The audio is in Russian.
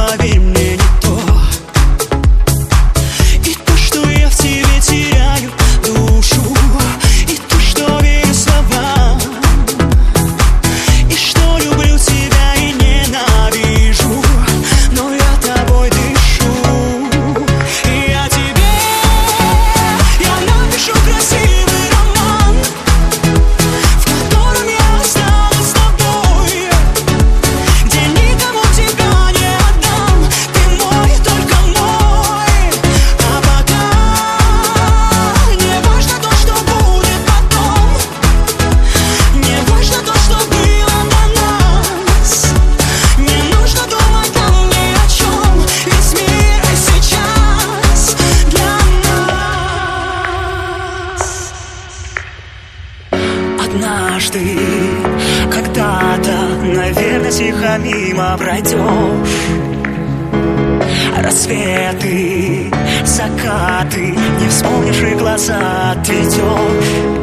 поверь мне, не то. И то, что я в тебе теряю душу, и то, что верю словам, и что люблю тебя и ненавижу, но я тобой дышу. И я тебе, я напишу красивый роман, в котором я останусь с тобой, где никому тебя не отдам. Ты мой, только мой. А пока не важно то, что будет потом, не важно то, что было до нас. Не нужно думать нам ни о чем, весь мир сейчас для нас. Однажды, когда-то, наверное, тихо мимо пройдешь. Рассветы, закаты, не вспомнишь и глаза отведешь.